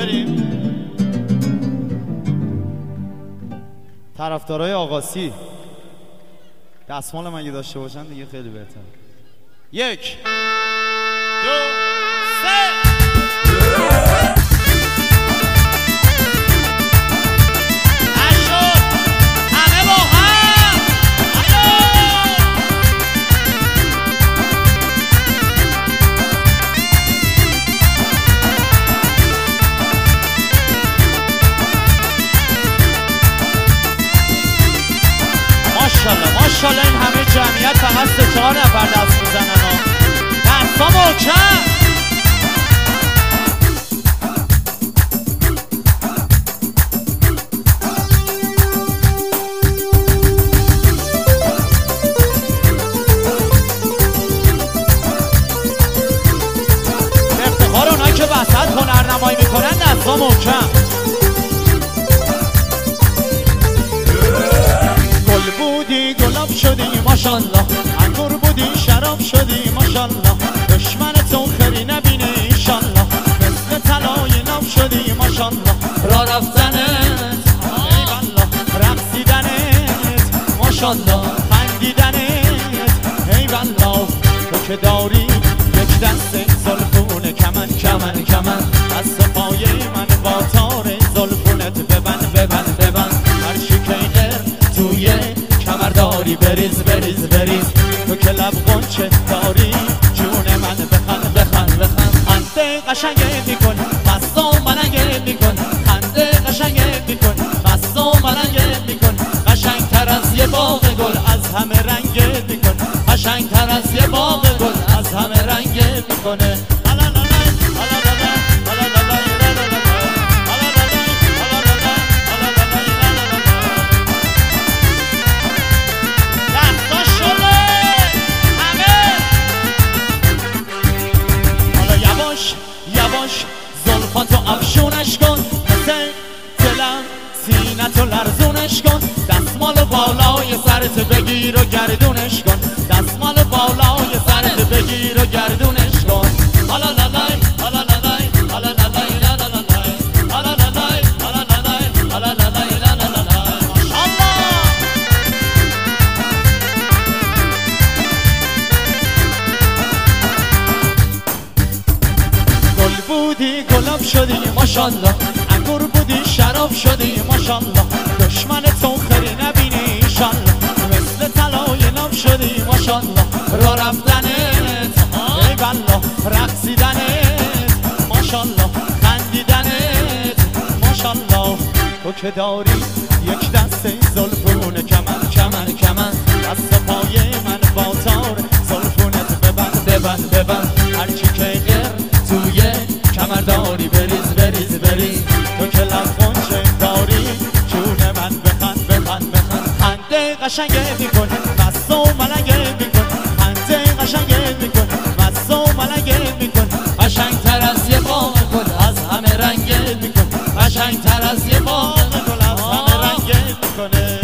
بریم. طرفدارای آقاسی دستمال من اگه داشته باشن دیگه خیلی بهتر. 1 2 3 ماشاءالله این همه جمعیت فقط 3-4 نفر دست میزنن ها. دستا محکم. به افتخار اونایی که وسط هنرنمایی میکنن دستا محکم. گل بودی گلاب شدی ماشالله، انگور بودی شراب شدی ماشالله، دشمن تو خری نبینه ایشالله، مثل طلای ناب شدی ماشالله، را رفتنت ای والله، رقصیدنت ماشالله، خندیدنت ای والله، تو که داری یک دست زلفون کمن کمن کمن، دست پای من با تار زلفونت ببند ببند ببند، هر چی که توی کمر داری بریز بریز بریز، تو که لب غنچه داری جون من بخن بخن بخن، خنده قشنگه میکن مستو ملنگه میکن، خنده قشنگه میکن مستو ملنگه میکن، قشنگتر از یه باغ گل از همه رنگه میکن، قشنگتر از یه باغ گل از همه رنگه میکنه. یواش زلفاتو افشونش کن، مثل دلم سینتو لرزونش کن، دستمال بالای سرت بگیر و گردونش کن، دستمال بالای سرت بگیر و گردونش کن. حالا لالای حالا لالای حالا لالای لالای حالا لالای حالا لالای حالا لالای لالای. ماشاءالله گل بودی گلاب شدی ماشالله، انگور بودی شراب شدی ماشالله، دشمن تو خری نبینی ایشالله، مثل طلای ناب شدی ماشالله، را رفتنت ای والله، رقصیدنت ماشالله، خندیدنت ماشالله، تو که داری یک دست زلفون کمن کمن کمن، دست پای من با تار زلفونت ببند ببند ببند، هرچی که توی کمر داری بریز بریز بریز، تو که لب غنچه داری جون من بخن بخن بخن، خنده قشنگه میکن مستو ملنگه میکن، خنده قشنگه میکن مستو ملنگه میکن، قشنگتر از یه باغ گل از همه رنگه میکن، قشنگتر از یه باغ گل از همه رنگه میکنه.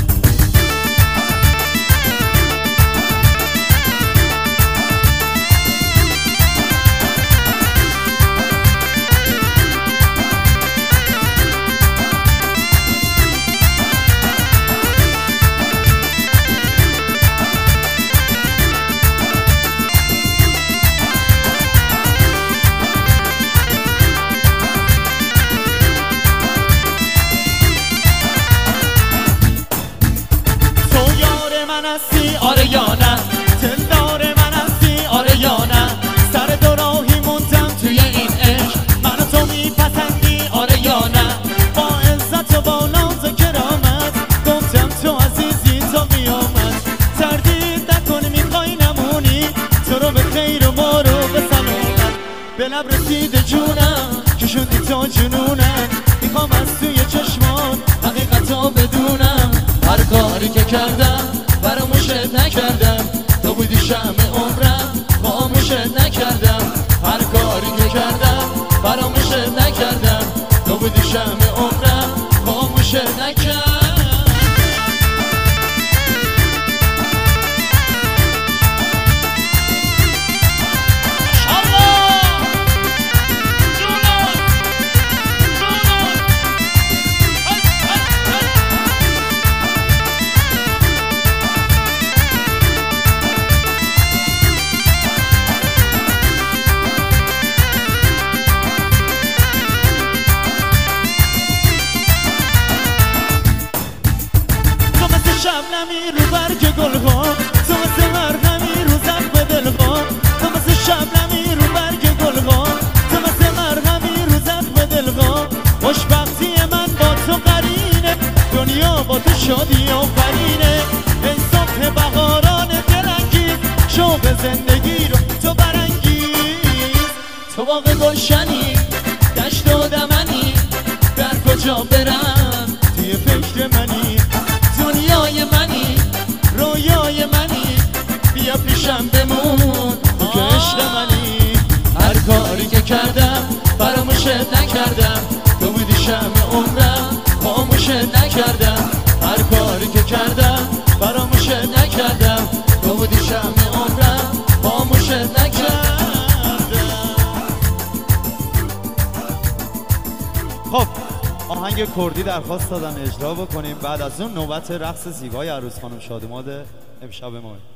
آره یا نه دلدار من هستی آره یا نه، سر دو راهی موندم توی این عشق، من تو میپسندی آره یا نه، با عزت و با ناز و کرامت گفتم تو عزیزی تو قیامت، تردید نکن میخوای نمونی، تو رو به خیر و ما رو به سلامت، به لب رسیده جونم که شدی تو جنونم، میخوام از توی چشمان حقیقتو بدونم، هر کاری که کردم فراموشت نکردم، تو بودی شمع عمرم خاموشت نکردم، هر کاری که کردم فراموشت نکردم، تو بودی شمع عمرم خاموشت نکردم. با تو شادی آفرینه انسان بهاران دلانگیز شوق زندگی رو تو برانگیز تو باغ گلشنی دشت و دمنی در کجا برم توی فکر منی دنیای منی رویای منی بیا پیشم بمون تو که عشق منی هر کاری که کردم فراموشت نکردم تو بودی شمع عمرم خاموشت نکردم هر کاری که کردم فراموشت نکردم تو بودی شمع عمرم خاموشت نکردم. خب آهنگ کردی درخواست دادن اجرا بکنیم بعد از اون نوبت رقص زیبای عروس خانم شادماد امشب ما.